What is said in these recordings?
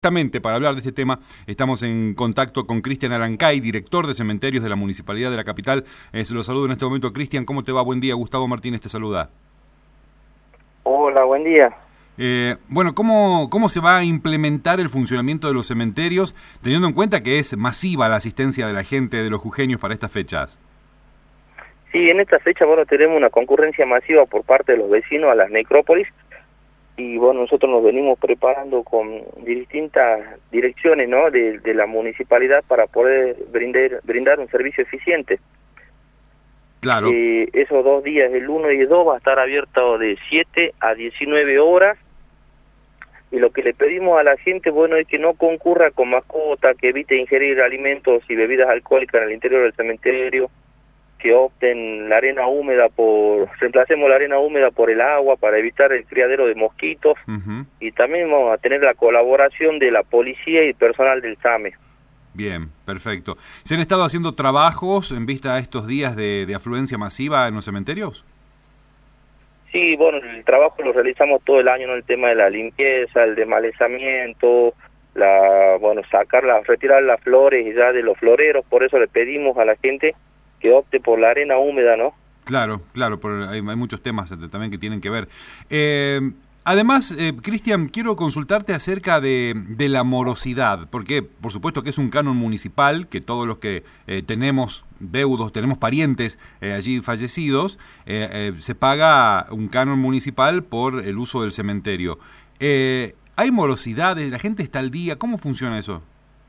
Exactamente, para hablar de este tema, estamos en contacto con Cristian Arancay, director de cementerios de la Municipalidad de la Capital. Se lo saludo en este momento. Cristian, ¿cómo te va? Buen día. Gustavo Martínez te saluda. Hola, buen día. Bueno, ¿cómo se va a implementar el funcionamiento de los cementerios, teniendo en cuenta que es masiva la asistencia de la gente, de los jujeños para estas fechas? Sí, en esta fecha, tenemos una concurrencia masiva por parte de los vecinos a las necrópolis. Y nosotros nos venimos preparando con distintas direcciones, ¿no?, de la municipalidad para poder brindar un servicio eficiente. Claro. Esos 2 días, el 1 y el 2, va a estar abierto de 7 a 19 horas. Y lo que le pedimos a la gente, es que no concurra con mascota, que evite ingerir alimentos y bebidas alcohólicas en el interior del cementerio, que opten reemplacemos la arena húmeda por el agua para evitar el criadero de mosquitos. Y también vamos a tener la colaboración de la policía y personal del SAME. Bien, perfecto. ¿Se han estado haciendo trabajos en vista a estos días de afluencia masiva en los cementerios? Sí, el trabajo lo realizamos todo el año, ¿no? El tema de la limpieza, el desmalezamiento, retirar las flores ya de los floreros. Por eso le pedimos a la gente que opte por la arena húmeda, ¿no? Claro, hay muchos temas también que tienen que ver. Además, Cristian, quiero consultarte acerca de la morosidad, porque por supuesto que es un canon municipal, que todos los que tenemos deudos, tenemos parientes allí fallecidos, se paga un canon municipal por el uso del cementerio. ¿Hay morosidades? ¿La gente está al día? ¿Cómo funciona eso?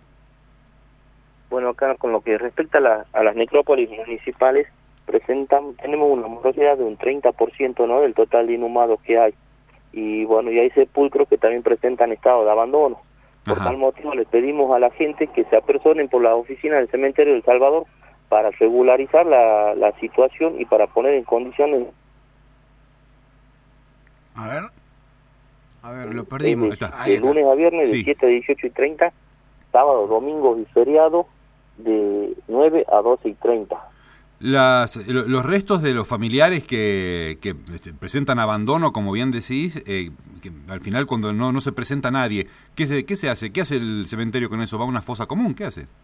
Acá con lo que respecta a las necrópolis municipales, tenemos una morosidad de un 30%, ¿no?, del total de inhumados que hay. Y hay sepulcros que también presentan estado de abandono. Por tal motivo les pedimos a la gente que se apersonen por las oficinas del cementerio de El Salvador para regularizar la situación y para poner en condiciones. A ver, lo perdimos. De lunes a viernes de 7 a 18 y 30, sábado, domingo y feriado de 9 a 12 y 30. Los restos de los familiares que presentan abandono, como bien decís, que al final cuando no se presenta nadie, ¿qué se hace? ¿Qué hace el cementerio con eso? ¿Va a una fosa común? ¿Qué hace?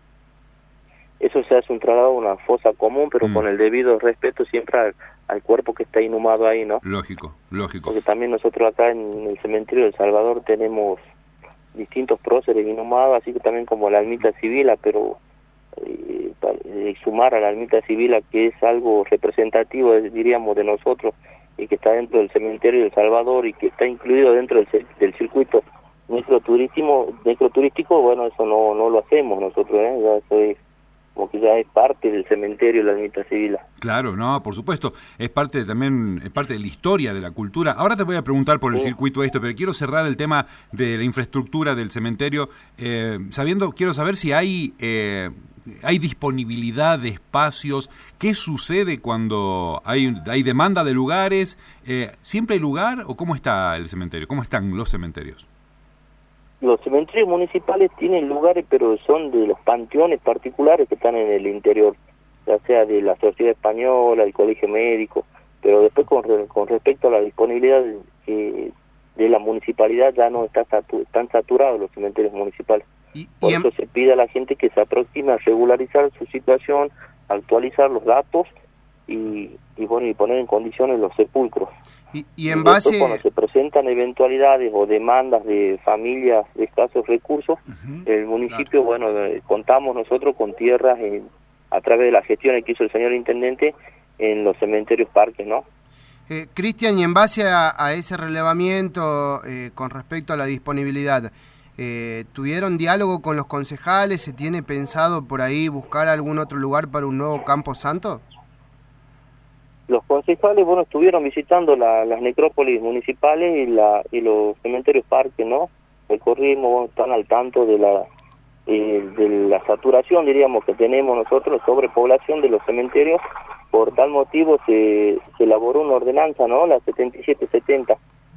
Eso se hace un traslado a una fosa común, pero con el debido respeto siempre al cuerpo que está inhumado ahí, ¿no? Lógico. Porque también nosotros acá en el cementerio de El Salvador tenemos distintos próceres inhumados, así que también como la ermita civil, pero exhumar a la ermita civil, que es algo representativo, diríamos, de nosotros, y que está dentro del cementerio de El Salvador y que está incluido dentro del circuito necroturístico, eso no lo hacemos nosotros, ya eso es como que ya es parte del cementerio de la ermita civil. Claro, no, por supuesto, es parte de la historia, de la cultura. Ahora te voy a preguntar por el circuito pero quiero cerrar el tema de la infraestructura del cementerio, quiero saber si hay disponibilidad de espacios. ¿Qué sucede cuando hay demanda de lugares? ¿Siempre hay lugar o cómo está el cementerio? ¿Cómo están los cementerios? Los cementerios municipales tienen lugares, pero son de los panteones particulares que están en el interior, ya sea de la Sociedad Española, el Colegio Médico, pero después con respecto a la disponibilidad de la municipalidad ya no están saturados los cementerios municipales. Por eso se pide a la gente que se aproxime a regularizar su situación, actualizar los datos y poner en condiciones los sepulcros. Y en base... Cuando se presentan eventualidades o demandas de familias de escasos recursos, el municipio, contamos nosotros con tierras a través de las gestiones que hizo el señor intendente en los cementerios parques, ¿no? Cristian, y en base a ese relevamiento con respecto a la disponibilidad, ¿tuvieron diálogo con los concejales? ¿Se tiene pensado por ahí buscar algún otro lugar para un nuevo Campo Santo? Los concejales, estuvieron visitando las necrópolis municipales y los cementerios parques, ¿no? Recorrimos, están al tanto de la saturación, diríamos, que tenemos nosotros, sobrepoblación de los cementerios. Por tal motivo se elaboró una ordenanza, ¿no?, la 7770.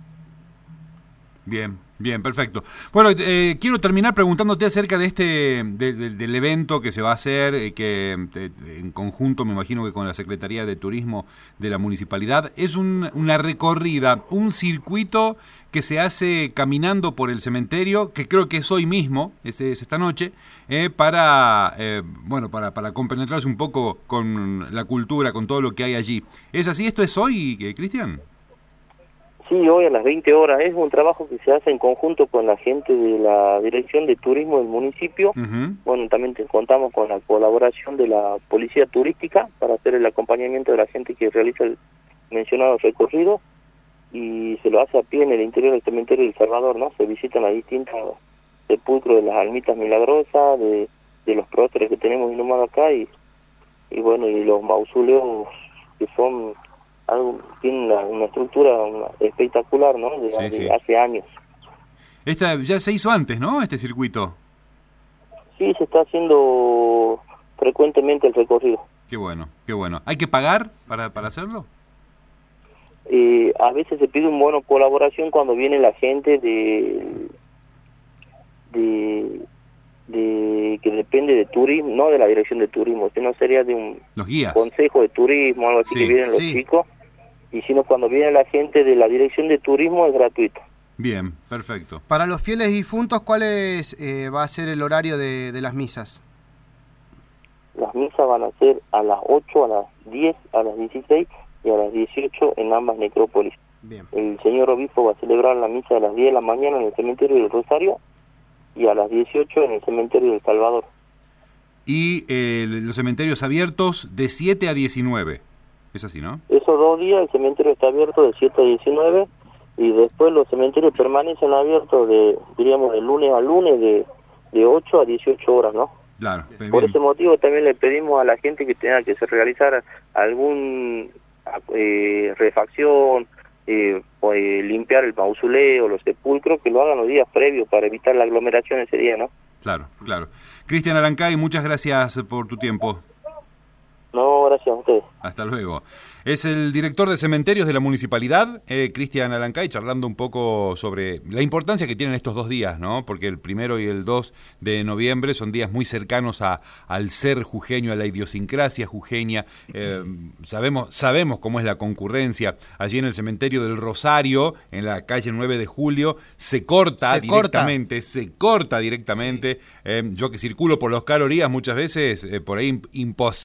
Bien, perfecto. Bueno, quiero terminar preguntándote acerca de del evento que se va a hacer, en conjunto, me imagino que con la Secretaría de Turismo de la Municipalidad. Es una recorrida, un circuito que se hace caminando por el cementerio, que creo que es hoy mismo, es esta noche, para compenetrarse un poco con la cultura, con todo lo que hay allí. ¿Es así? ¿Esto es hoy, Cristian? Sí, hoy a las 20 horas. Es un trabajo que se hace en conjunto con la gente de la Dirección de Turismo del municipio. Uh-huh. Bueno, también contamos con la colaboración de la Policía Turística para hacer el acompañamiento de la gente que realiza el mencionado recorrido, y se lo hace a pie en el interior del cementerio del Salvador, ¿no? Se visitan las distintas sepulcros de las almitas milagrosas, de los próceres que tenemos inhumados acá, y bueno, y los mausoleos que son tienen una estructura espectacular, ¿no? Sí. Hace años. Esta ya se hizo antes, ¿no? Este circuito. Sí, se está haciendo frecuentemente el recorrido. Qué bueno, qué bueno. ¿Hay que pagar para hacerlo? A veces se pide un bono colaboración cuando viene la gente que depende de turismo, no de la Dirección de Turismo, sino sería de un los guías, consejo de turismo, algo así, sí, que vienen los chicos, y sino cuando viene la gente de la Dirección de Turismo es gratuito. Bien, perfecto. Para los fieles difuntos, ¿cuál va a ser el horario de las misas? Las misas van a ser a las 8, a las 10, a las 16 y a las 18 en ambas necrópolis. Bien. El señor obispo va a celebrar la misa a las 10 de la mañana en el cementerio del Rosario y a las 18 en el cementerio del Salvador. Y los cementerios abiertos de 7 a 19. Es así, ¿no? Esos 2 días el cementerio está abierto de 7 a 19 y después los cementerios permanecen abiertos diríamos, de lunes a lunes de 8 a 18 horas, ¿no? Claro. Por ese motivo también le pedimos a la gente que tenga que realizar algún refacción, limpiar el mausoleo, los sepulcros, que lo hagan los días previos para evitar la aglomeración ese día, ¿no? Claro, claro. Cristian Alancay, muchas gracias por tu tiempo. No, gracias a ustedes. Hasta luego. Es el director de cementerios de la municipalidad, Cristian Alancay, charlando un poco sobre la importancia que tienen estos 2 días, ¿no? Porque el 1 y el 2 de noviembre son días muy cercanos al ser jujeño, a la idiosincrasia jujeña. Sabemos cómo es la concurrencia. Allí en el cementerio del Rosario, en la calle 9 de Julio, se corta directamente. Yo que circulo por los Oscar Orías muchas veces, por ahí imposible